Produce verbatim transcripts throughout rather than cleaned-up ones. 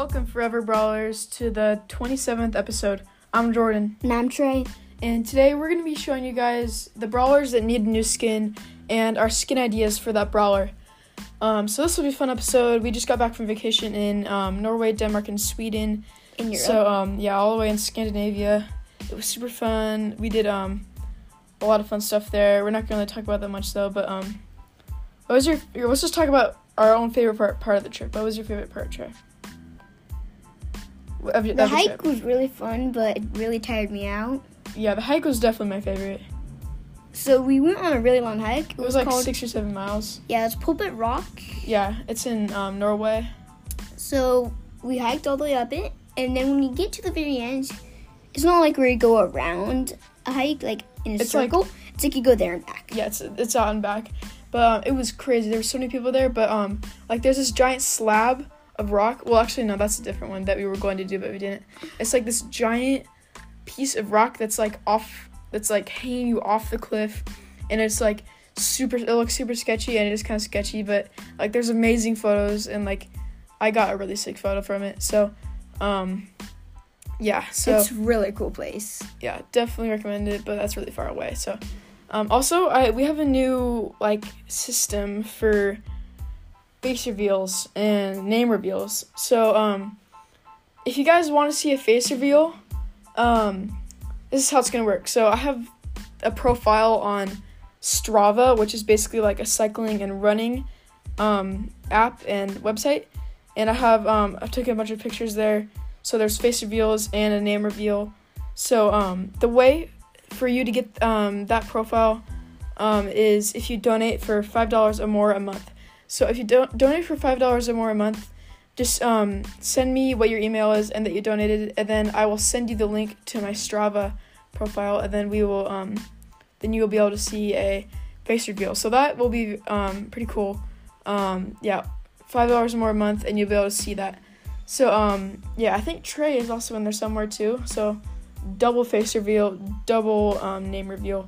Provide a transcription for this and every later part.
Welcome, Forever Brawlers, to the twenty-seventh episode. I'm Jordan. And I'm Trey. And today we're going to be showing you guys the brawlers that need a new skin and our skin ideas for that brawler. Um, so this will be a fun episode. We just got back from vacation in um, Norway, Denmark, and Sweden. In Europe. So, um, yeah, all the way in Scandinavia. It was super fun. We did um, a lot of fun stuff there. We're not going to talk about that much, though. But um, what was your? Let's just talk about our own favorite part, part of the trip. What was your favorite part, Trey? Of, the of hike trip. was really fun, but it really tired me out. Yeah, the hike was definitely my favorite. So we went on a really long hike. It, it was, was like called, six or seven miles. Yeah, it's Pulpit Rock. Yeah, it's in um, Norway. So we hiked all the way up it, and then when you get to the very end, it's not like where you go around a hike, like in a it's circle. Like, it's like you go there and back. Yeah, it's it's out and back. But um, it was crazy. There were so many people there. But um, like there's this giant slab of rock. Well, actually, no, that's a different one that we were going to do, but we didn't. It's like this giant piece of rock that's like off, that's like hanging you off the cliff, and it's like super. It looks super sketchy, and it is kind of sketchy, but like there's amazing photos, and like I got a really sick photo from it. So, um, yeah. So it's a really cool place. Yeah, definitely recommend it, but that's really far away. So, um, also, I we have a new like system for face reveals and name reveals. So, um, if you guys want to see a face reveal, um, this is how it's going to work. So, I have a profile on Strava, which is basically like a cycling and running um, app and website. And I have, um, I've taken a bunch of pictures there. So, there's face reveals and a name reveal. So, um, the way for you to get um, that profile um, is if you donate for five dollars or more a month. So if you don't donate for five dollars or more a month, just um, send me what your email is and that you donated, and then I will send you the link to my Strava profile, and then we will, um, then you will be able to see a face reveal. So that will be um, pretty cool. Um, yeah, five dollars or more a month, and you'll be able to see that. So um, yeah, I think Trey is also in there somewhere too. So double face reveal, double um, name reveal.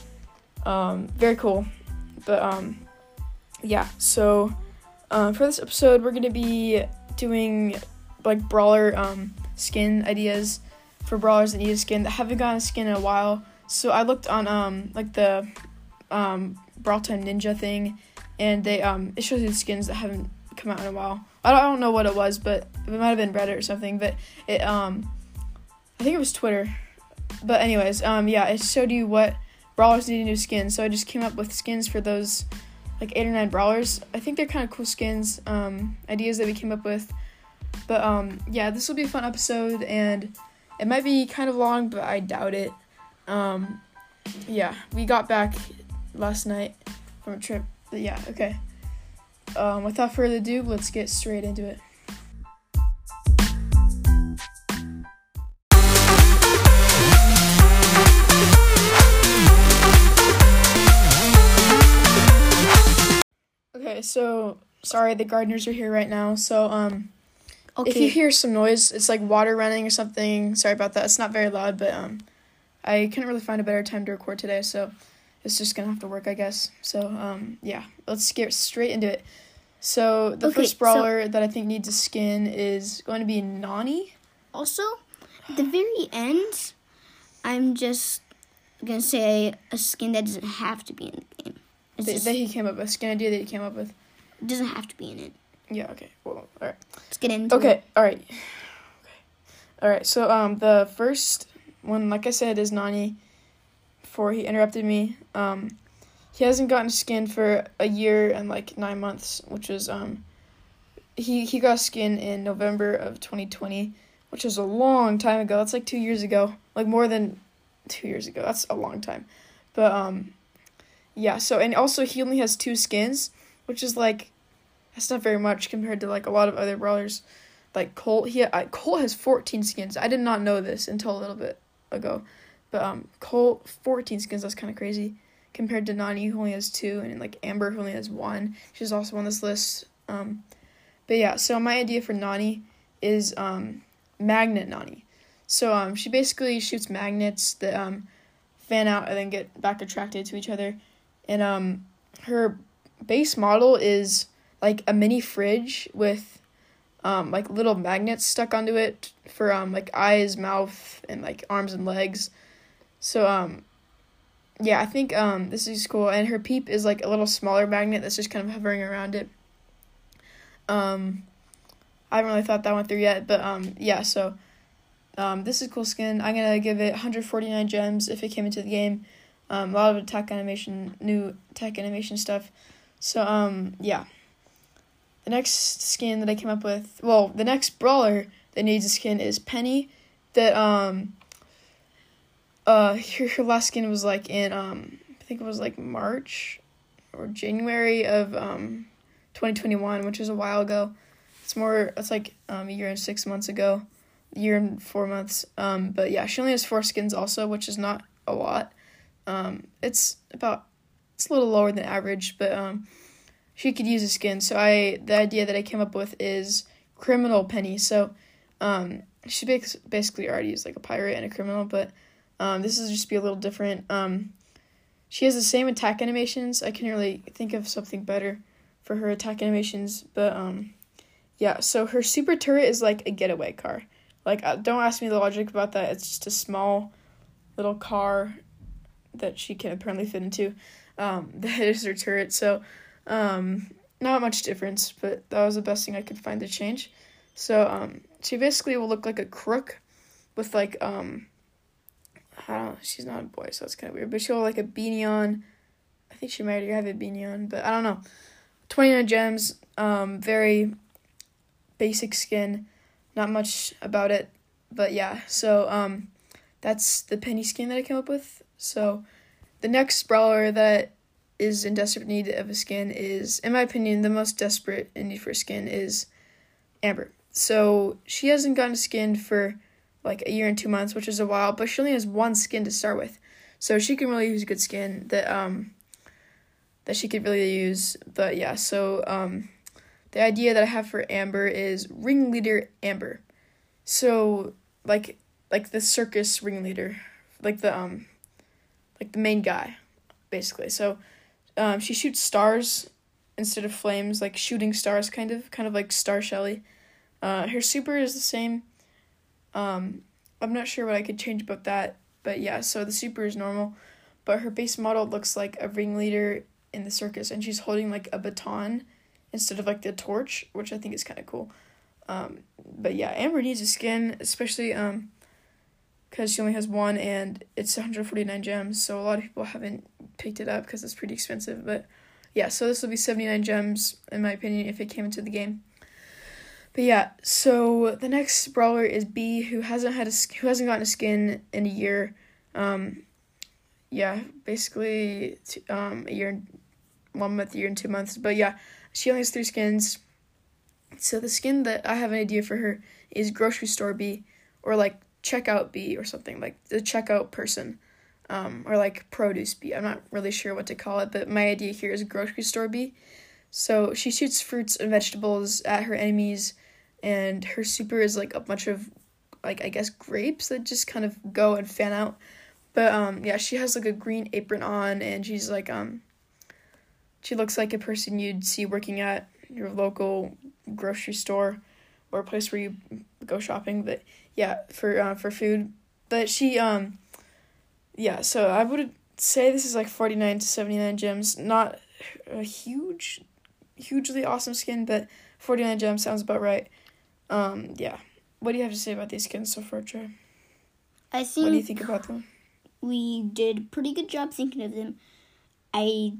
Um, very cool. But um. Yeah, so um, for this episode, we're going to be doing, like, brawler um, skin ideas for brawlers that need a skin that haven't gotten a skin in a while. So I looked on, um, like, the um, Brawl Time Ninja thing, and they um, it shows you the skins that haven't come out in a while. I don't, I don't know what it was, but it might have been Reddit or something, but it, um, I think it was Twitter. But anyways, um, yeah, it showed you what brawlers need a new skin, so I just came up with skins for those like eight or nine brawlers. I think they're kind of cool skins, um, ideas that we came up with. But, um, yeah, this will be a fun episode, and it might be kind of long, but I doubt it. Um, yeah, we got back last night from a trip. But yeah, okay. Um, without further ado, let's get straight into it. Okay, so, sorry, the gardeners are here right now, so, um, okay. If you hear some noise, it's like water running or something, sorry about that, it's not very loud, but, um, I couldn't really find a better time to record today, so it's just gonna have to work, I guess, so, um, yeah, let's get straight into it. So, the okay, first brawler so, that I think needs a skin is going to be Nani. Also, at the very end, I'm just gonna say a skin that doesn't have to be in the game. That, just, that he came up with, skin idea that he came up with. It doesn't have to be in it. Yeah, okay. Well, all right. Let's get into okay, it. Okay, all right. Okay. All right, so um, the first one, like I said, is Nani, before he interrupted me. Um, he hasn't gotten a skin for a year and, like, nine months, which is, um, he, he got a skin in November of twenty twenty, which is a long time ago. That's, like, two years ago. Like, more than two years ago. That's a long time. But, um... yeah, so, and also he only has two skins, which is, like, that's not very much compared to, like, a lot of other brawlers. Like, Colt, he, I, Colt has fourteen skins. I did not know this until a little bit ago. But, um, Colt, fourteen skins, that's kind of crazy. Compared to Nani, who only has two, and, like, Amber, who only has one. She's also on this list. Um, but, yeah, so my idea for Nani is, um, Magnet Nani. So, um, she basically shoots magnets that, um, fan out and then get back attracted to each other. And um, her base model is like a mini fridge with um, like little magnets stuck onto it for um, like eyes, mouth, and like arms and legs. So um, yeah, I think um, this is cool. And her peep is like a little smaller magnet that's just kind of hovering around it. Um, I haven't really thought that one through yet, but um, yeah. So um, this is cool skin. I'm gonna give it one hundred forty-nine gems if it came into the game. Um, a lot of attack animation, new attack animation stuff. So um, yeah. The next skin that I came up with, well, the next brawler that needs a skin is Penny. That um, uh, her, her last skin was like in um, I think it was like March or January of um, twenty twenty-one, which is a while ago. It's more, it's like um, a year and six months ago, a year and four months. Um, but yeah, she only has four skins also, which is not a lot. Um, it's about, it's a little lower than average, but um. She could use a skin, so I the idea that I came up with is Criminal Penny. So, um, she basically already is like a pirate and a criminal, but um, this is just be a little different. Um, she has the same attack animations. I can really think of something better for her attack animations, but um, yeah. So her super turret is like a getaway car. Like, uh, don't ask me the logic about that. It's just a small little car that she can apparently fit into. Um, that is her turret. So. Um, not much difference, but that was the best thing I could find to change. So, um, she basically will look like a crook with, like, um, I don't know, she's not a boy, so that's kind of weird, but she'll have, like, a beanie on. I think she might already have a beanie on, but I don't know. twenty-nine gems, um, very basic skin, not much about it, but yeah, so, um, that's the Penny skin that I came up with. So, the next brawler that is in desperate need of a skin is, in my opinion, the most desperate in need for a skin is Amber. So she hasn't gotten a skin for like a year and two months, which is a while, but she only has one skin to start with. So she can really use a good skin that um that she could really use. But yeah, so um the idea that I have for Amber is Ringleader Amber. So like like the circus ringleader, like the um like the main guy, basically. So Um, she shoots stars instead of flames, like shooting stars, kind of, kind of like Star Shelly. Uh, her super is the same. Um, I'm not sure what I could change about that, but yeah, so the super is normal, but her base model looks like a ringleader in the circus, and she's holding like a baton instead of like the torch, which I think is kind of cool. Um, but yeah, Amber needs a skin, especially um, because she only has one, and it's one hundred forty-nine gems, so a lot of people haven't picked it up because it's pretty expensive, but yeah, so this will be seventy-nine gems, in my opinion, if it came into the game. But yeah, so the next brawler is B, who hasn't had a, who hasn't gotten a skin in a year. Um, yeah, basically two, um, a year and one month, a year and two months, but yeah, she only has three skins. So the skin that I have an idea for her is Grocery Store B, or like Checkout B or something, like the checkout person, um, or like Produce B. I'm not really sure what to call it, but my idea here is Grocery Store B. So she shoots fruits and vegetables at her enemies, and her super is like a bunch of, like, I guess grapes that just kind of go and fan out. But um, yeah, she has like a green apron on, and she's like, um, she looks like a person you'd see working at your local grocery store or a place where you go shopping, but yeah, for uh, for food. But she, um, yeah, so I would say this is like forty-nine to seventy-nine gems. Not a huge, hugely awesome skin, but forty-nine gems sounds about right. Um, yeah. What do you have to say about these skins so far, Trey? I think what do you think about them? We did a pretty good job thinking of them. I,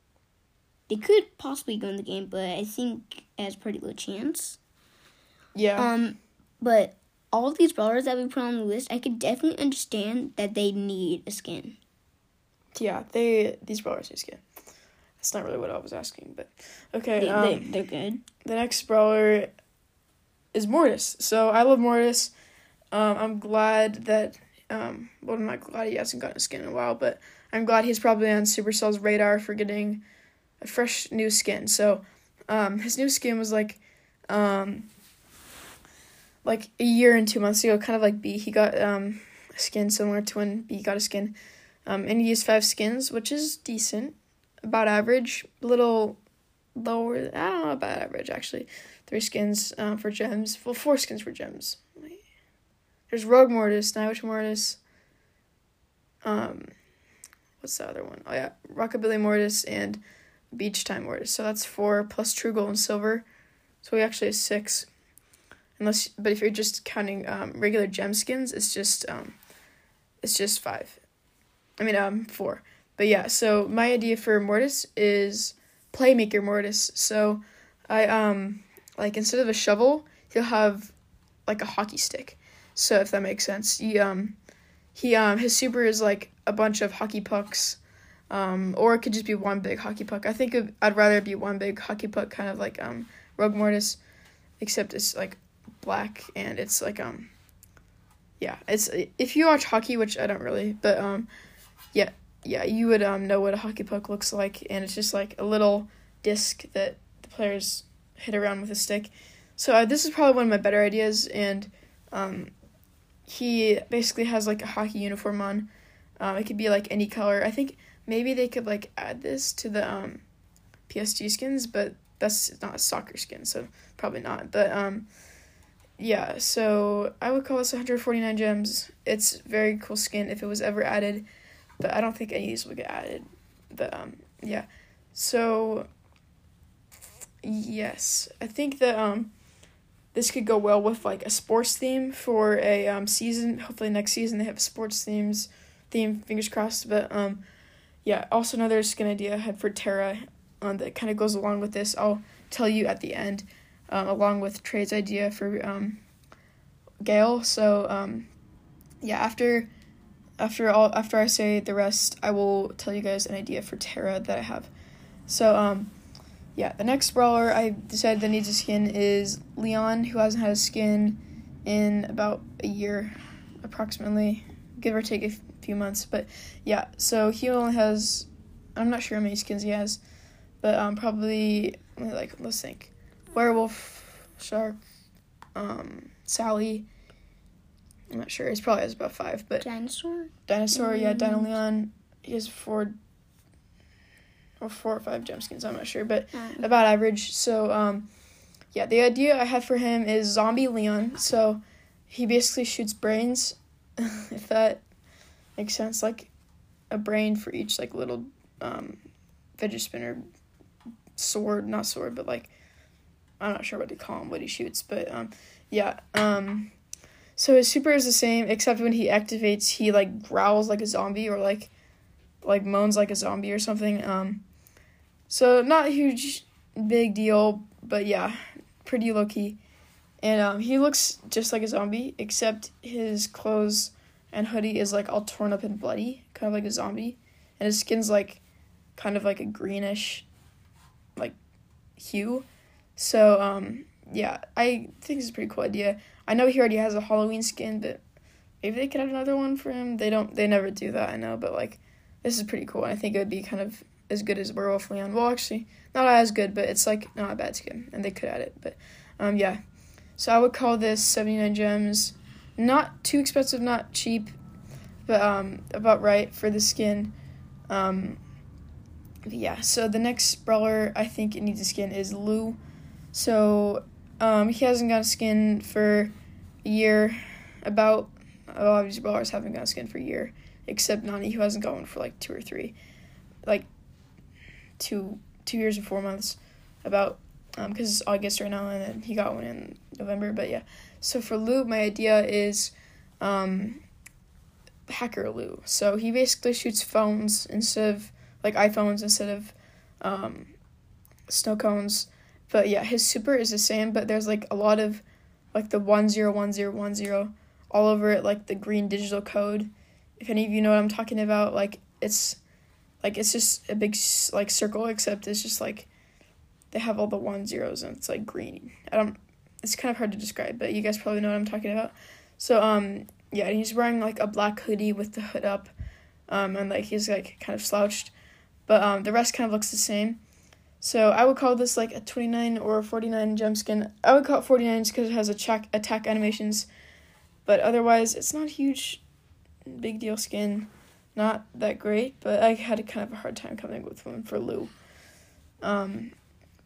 they could possibly go in the game, but I think it has pretty low chance. Yeah. Um, but all of these brawlers that we put on the list, I could definitely understand that they need a skin. Yeah, they these brawlers need a skin. That's not really what I was asking, but okay. They, um, they, they're good. The next brawler is Mortis. So I love Mortis. Um, I'm glad that, um, well, I'm not glad he hasn't gotten a skin in a while, but I'm glad he's probably on Supercell's radar for getting a fresh new skin. So, um, his new skin was like, um, like a year and two months ago, kind of like B. He got, um, a skin similar to when B got a skin. Um, and he used five skins, which is decent, about average, a little lower, I don't know about average, actually. Three skins um, for gems. Well, four skins for gems. Wait. There's Rogue Mortis, Nightwish Mortis. Um, what's the other one? Oh, yeah. Rockabilly Mortis and Beach Time Mortis. So that's four plus True Gold and Silver. So we actually have six. Unless, but if you're just counting um, regular gem skins, it's just um, it's just five. I mean, um, four. But yeah, so my idea for Mortis is Playmaker Mortis. So I, um, like, instead of a shovel, he'll have, like, a hockey stick. So if that makes sense. He, um, he, um, his super is, like, a bunch of hockey pucks. Um, or it could just be one big hockey puck. I think it, I'd rather it be one big hockey puck, kind of like, um, Rogue Mortis. Except it's, like, black, and it's, like, um, yeah. It's, if you watch hockey, which I don't really, but, um, yeah. Yeah, you would um know what a hockey puck looks like, and it's just like a little disc that the players hit around with a stick. So uh, this is probably one of my better ideas, and um, he basically has like a hockey uniform on. Um, it could be like any color. I think maybe they could like add this to the um P S G skins, but that's not a soccer skin, so probably not. But um, yeah, so I would call this one hundred forty-nine gems. It's a very cool skin if it was ever added. But I don't think any of these will get added. But, um, yeah. So, yes. I think that, um, this could go well with, like, a sports theme for a, um, season. Hopefully next season they have a sports themes theme, fingers crossed. But, um, yeah. Also another skin idea I had for Terra um, that kind of goes along with this. I'll tell you at the end, um, along with Trey's idea for, um, Gale. So, um, yeah, after... After all, after I say the rest, I will tell you guys an idea for Terra that I have. So, um, yeah, the next brawler I decided that needs a skin is Leon, who hasn't had a skin in about a year, approximately, give or take a f- few months. But, yeah, so he only has, I'm not sure how many skins he has, but um, probably, like, let's think, Werewolf, Shark, um, Sally, I'm not sure. He probably has about five, but... Dinosaur? Dinosaur, mm. yeah, Dino Leon. He has four... Or four or five gem skins, I'm not sure, but mm. about average. So, um, yeah, the idea I have for him is Zombie Leon. So, he basically shoots brains, if that makes sense. Like, a brain for each, like, little, um, fidget spinner sword. Not sword, but, like, I'm not sure what to call him, what he shoots. But, um, yeah, um... So his super is the same, except when he activates, he, like, growls like a zombie or, like, like moans like a zombie or something. Um, so not a huge, big deal, but, yeah, pretty low-key. And um, he looks just like a zombie, except his clothes and hoodie is, like, all torn up and bloody, kind of like a zombie. And his skin's, like, kind of like a greenish, like, hue. So, um, yeah, I think it's a pretty cool idea. I know he already has a Halloween skin, but maybe they could have another one for him. They don't, they never do that, I know, but, like, this is pretty cool. I think it would be kind of as good as Werewolf Leon. Well, actually, not as good, but it's, like, not a bad skin, and they could add it, but, um, yeah. So I would call this seventy-nine gems. Not too expensive, not cheap, but, um, about right for the skin. Um, yeah, so the next brawler I think it needs a skin is Lou. So, um, he hasn't got a skin for a year. About, a lot of these brawlers haven't got a skin for a year, except Nani, who hasn't got one for, like, two or three. Like, two, two years and four months. About, um, because it's August right now, and then he got one in November, but yeah. So for Lou, my idea is, um, Hacker Lou. So he basically shoots phones instead of, like, iPhones instead of, um, snow cones. But yeah, his super is the same, but there's, like, a lot of, like, the one zero one zero one zero all over it, like, the green digital code. If any of you know what I'm talking about, like, it's, like, it's just a big, like, circle, except it's just, like, they have all the one zeros, and it's, like, green. I don't, it's kind of hard to describe, but you guys probably know what I'm talking about. So, um, yeah, and he's wearing, like, a black hoodie with the hood up, um, and, like, he's, like, kind of slouched. But, um, the rest kind of looks the same. So I would call this, like, a twenty-nine or forty-nine gem skin. I would call it forty-nine just because it has attack, attack animations. But otherwise, it's not a huge, big deal skin. Not that great, but I had a kind of a hard time coming up with one for Lou. Um,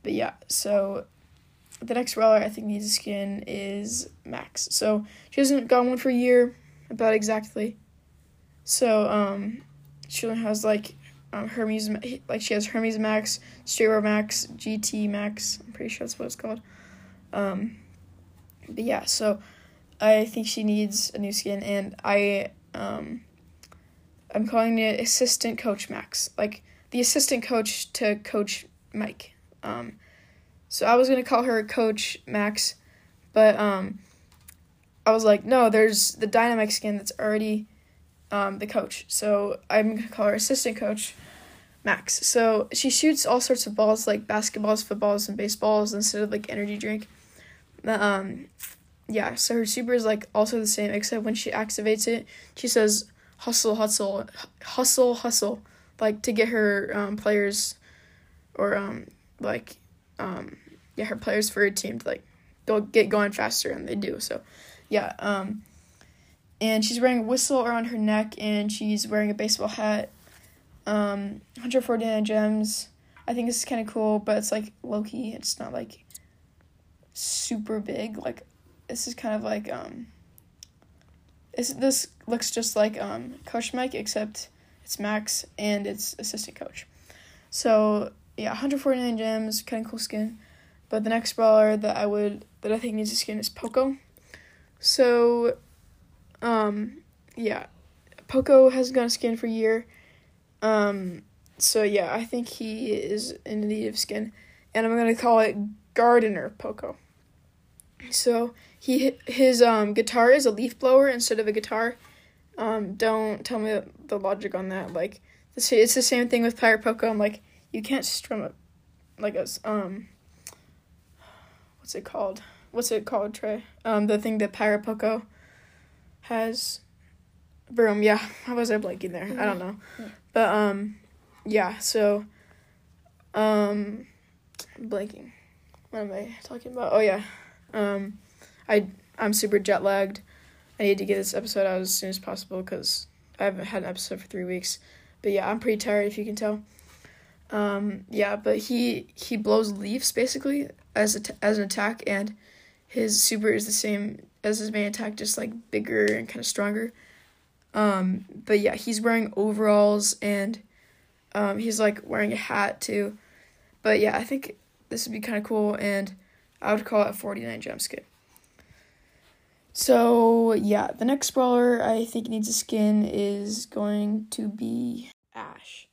but yeah, so the next brawler I think needs a skin is Max. So she hasn't gotten one for a year, about exactly. So um, she only has like um, Hermes, like she has Hermes Max, Stereo Max, G T Max. I'm pretty sure that's what it's called. Um, but yeah, so I think she needs a new skin, and I um, I'm calling it Assistant Coach Max, like the assistant coach to Coach Mike. Um, so I was gonna call her Coach Max, but um, I was like, no, there's the Dynamite skin that's already um, the coach. So I'm gonna call her Assistant Coach Max. So she shoots all sorts of balls, like basketballs, footballs, and baseballs instead of like energy drink. Um, yeah. So her super is like also the same, except when she activates it, she says hustle, hustle, hustle, hustle, like to get her um, players, or um, like um, yeah, her players for her team to like go get going faster, and they do. So yeah. Um, and she's wearing a whistle around her neck, and she's wearing a baseball hat. Um, one hundred forty-nine gems. I think this is kind of cool, but it's like low-key. It's not like super big. Like this is kind of like um. This this looks just like um Coach Mike, except it's Max and it's assistant coach. So yeah, one hundred forty-nine gems, kind of cool skin. But the next brawler that I would that I think needs a skin is Poco. So, um, yeah, Poco hasn't got a skin for a year. Um, so yeah, I think he is in need of skin, and I'm gonna call it Gardener Poco. So he his um guitar is a leaf blower instead of a guitar. Um, don't tell me the logic on that. Like, it's it's the same thing with Pirate Poco. I'm like, you can't strum it like a um. What's it called? What's it called, Trey? Um, the thing that Pirate Poco has. Broom, yeah. How was I blanking there? I don't know. But, um, yeah, so, um, I'm blanking. What am I talking about? Oh, yeah. Um, I, I'm super jet lagged. I need to get this episode out as soon as possible because I haven't had an episode for three weeks. But, yeah, I'm pretty tired, if you can tell. Um, yeah, but he, he blows leaves, basically, as a t- as an attack, and his super is the same as his main attack, just, like, bigger and kind of stronger. Um, but yeah, he's wearing overalls, and, um, he's, like, wearing a hat, too. But yeah, I think this would be kind of cool, and I would call it a forty-nine gem skin. So, yeah, the next brawler I think needs a skin is going to be Ash.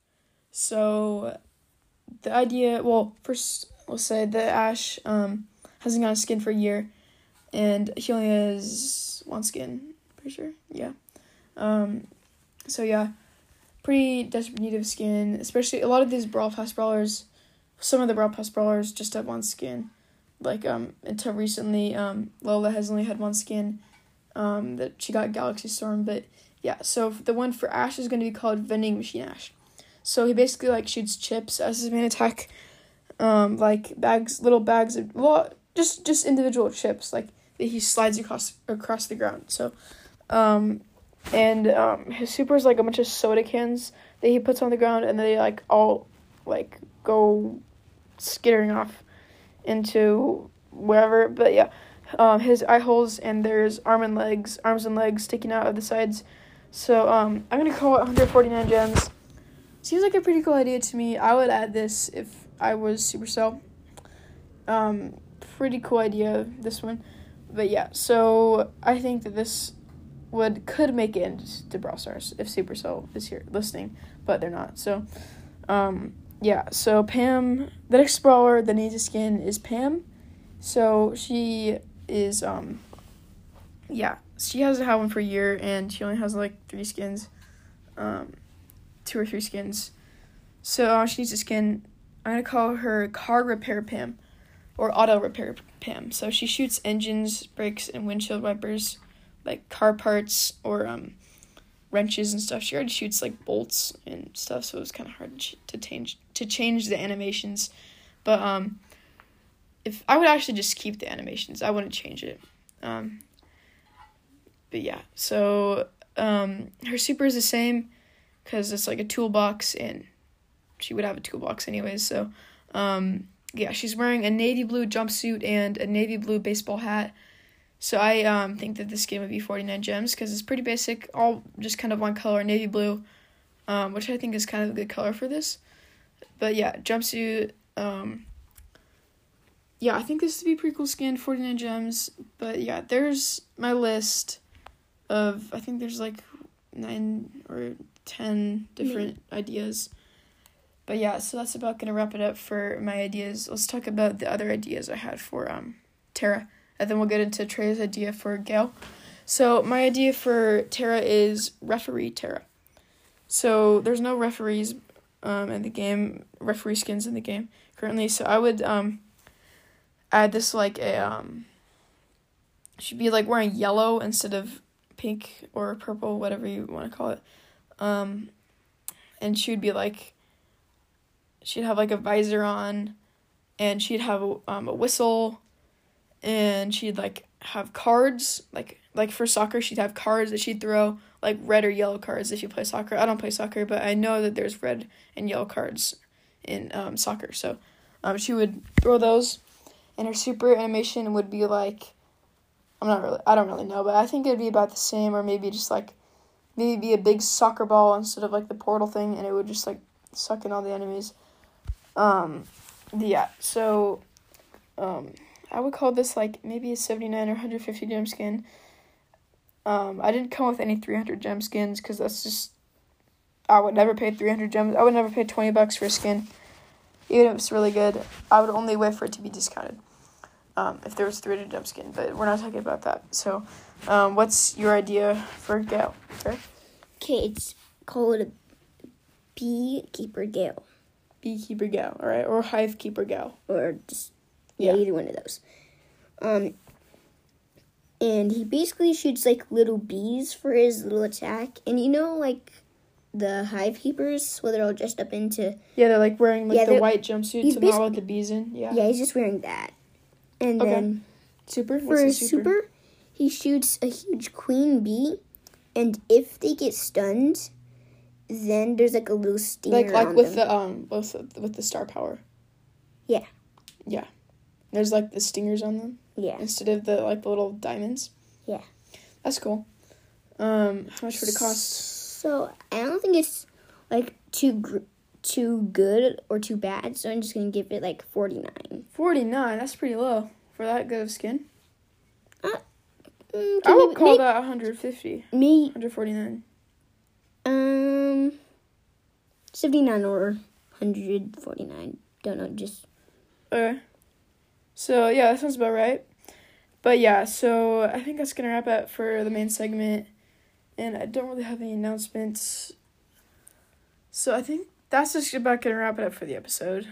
So, the idea, well, first, we'll say that Ash, um, hasn't got a skin for a year, and he only has one skin, pretty sure, yeah. Um, so yeah, pretty desperate need of skin, especially a lot of these Brawl Pass brawlers, some of the Brawl Pass brawlers just have one skin, like, um, until recently, um, Lola has only had one skin, um, that she got Galaxy Storm, but yeah, so the one for Ash is going to be called Vending Machine Ash. So he basically, like, shoots chips as his main attack, um, like, bags, little bags of, well, just, just individual chips, like, that he slides across, across the ground, so, um, and, um, his super is, like, a bunch of soda cans that he puts on the ground, and they, like, all, like, go skittering off into wherever, but, yeah, um, his eye holes, and there's arm and legs, arms and legs sticking out of the sides, so, um, I'm gonna call it one hundred forty-nine gems. Seems like a pretty cool idea to me. I would add this if I was Supercell. Um, pretty cool idea, this one. But yeah, so I think that this would could make it into Brawl Stars if Supercell is here listening, but they're not. So, um, yeah, so Pam, the next brawler that needs a skin is Pam. So she is, um, yeah, she hasn't had one for a year, and she only has like three skins. Um, two or three skins. So uh, she needs a skin. I'm going to call her Car Repair Pam, or Auto Repair Pam. So she shoots engines, brakes, and windshield wipers, like car parts or um, wrenches and stuff. She already shoots like bolts and stuff, so it was kind of hard to change to change the animations. But um, if I would actually just keep the animations, I wouldn't change it. Um, but yeah, so um, her super is the same, because it's like a toolbox, and she would have a toolbox anyways, so, um, yeah, she's wearing a navy blue jumpsuit and a navy blue baseball hat. So I um think that this skin would be forty-nine gems because it's pretty basic, all just kind of one color, navy blue, um, which I think is kind of a good color for this. But yeah, jumpsuit, um, yeah, I think this would be a pretty cool skin, forty-nine gems. But yeah, there's my list of, I think there's like nine or ten different mm. ideas. But yeah, so that's about going to wrap it up for my ideas. Let's talk about the other ideas I had for um Terra. And then we'll get into Trey's idea for Gale. So my idea for Terra is referee Terra. So there's no referees um, in the game, referee skins in the game currently. So I would um add this like a, um, she'd be like wearing yellow instead of pink or purple, whatever you want to call it. Um, and she would be like, she'd have like a visor on, and she'd have a, um, a whistle. And she'd, like, have cards, like, like for soccer, she'd have cards that she'd throw, like, red or yellow cards if you play soccer. I don't play soccer, but I know that there's red and yellow cards in um, soccer. So um, she would throw those, and her super animation would be, like, I'm not really, I don't really know, but I think it'd be about the same, or maybe just, like, maybe be a big soccer ball instead of, like, the portal thing, and it would just, like, suck in all the enemies. Um, yeah, so, um... I would call this, like, maybe a seventy-nine or one hundred fifty gem skin. Um, I didn't come with any three hundred gem skins, because that's just, I would never pay three hundred gems. I would never pay twenty bucks for a skin. Even if it's really good, I would only wait for it to be discounted. Um, if there was three hundred gem skin, but we're not talking about that. So, um, what's your idea for Gale? Okay, okay it's called Beekeeper Gale. Beekeeper Gale, all right, or Hive Keeper Gale. Or just... Yeah, either one of those. Um, and he basically shoots, like, little bees for his little attack. And you know, like, the hive keepers, where they're all dressed up into... Yeah, they're, like, wearing, like, yeah, the white jumpsuits and all with the bees in. Yeah, yeah, he's just wearing that. And okay. then... Super? For What's his super? super, he shoots a huge queen bee. And if they get stunned, then there's, like, a little stinger Like, like on with them. the, um, with the, with the star power. Yeah. Yeah. There's, like, the stingers on them? Yeah. Instead of the, like, the little diamonds? Yeah. That's cool. Um, how much would it cost? So, I don't think it's, like, too gr- too good or too bad, so I'm just going to give it, like, forty-nine. forty-nine? That's pretty low for that good of skin. Uh, mm, I would maybe, call maybe, that one hundred fifty. Me. one forty-nine. Um, seventy-nine or one forty-nine. Don't know, just... Okay. So, yeah, that sounds about right. But, yeah, so I think that's going to wrap it for the main segment. And I don't really have any announcements. So I think that's just about going to wrap it up for the episode.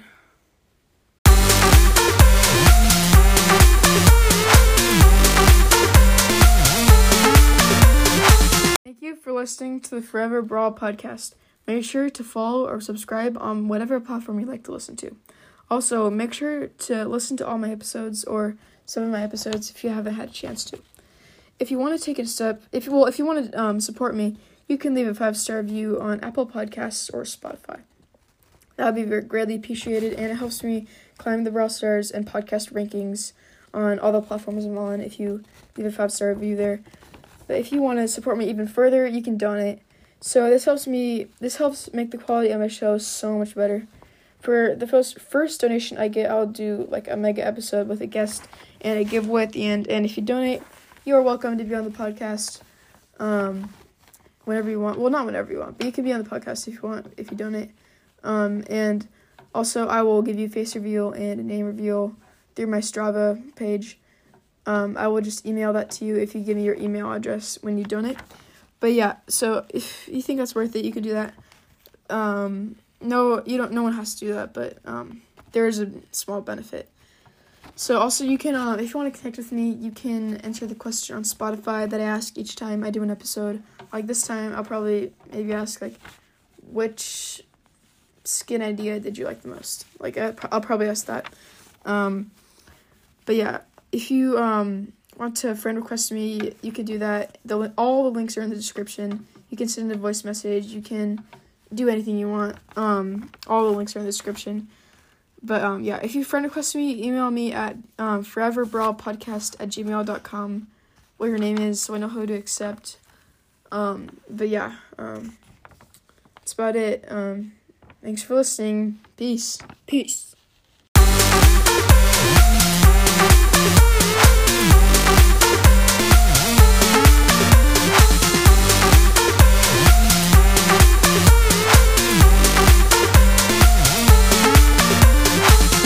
Thank you for listening to the Forever Brawl podcast. Make sure to follow or subscribe on whatever platform you like to listen to. Also, make sure to listen to all my episodes or some of my episodes if you haven't had a chance to. If you want to take a step, if you well, if you want to um, support me, you can leave a five-star review on Apple Podcasts or Spotify. That would be very greatly appreciated, and it helps me climb the Brawl Stars and podcast rankings on all the platforms I'm on if you leave a five-star review there. But if you want to support me even further, you can donate. So this helps me, this helps make the quality of my show so much better. For the first, first donation I get, I'll do like a mega episode with a guest and a giveaway at the end. And if you donate, you are welcome to be on the podcast um, whenever you want. Well, not whenever you want, but you can be on the podcast if you want, if you donate. Um, and also, I will give you a face reveal and a name reveal through my Strava page. Um, I will just email that to you if you give me your email address when you donate. But yeah, so if you think that's worth it, you could do that. Um... No, you don't. No one has to do that, but um, there is a small benefit. So also, you can, uh, if you want to connect with me, you can enter the question on Spotify that I ask each time I do an episode. Like this time, I'll probably maybe ask like, which skin idea did you like the most? Like I, I'll probably ask that. Um, but yeah, if you um want to friend request me, you can do that. The all the links are in the description. You can send a voice message. You can do anything you want. Um, all the links are in the description. But um, yeah, if you friend request me, email me at um, foreverbrawlpodcast at gmail dot com. What your name is, so I know who to accept. Um, but yeah, um, that's about it. Um, thanks for listening. Peace. Peace.